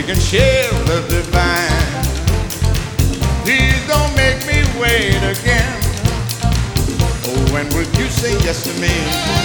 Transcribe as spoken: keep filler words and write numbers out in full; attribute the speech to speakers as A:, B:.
A: can share the divine. Please don't make me wait again. Oh, when will you say yes to me?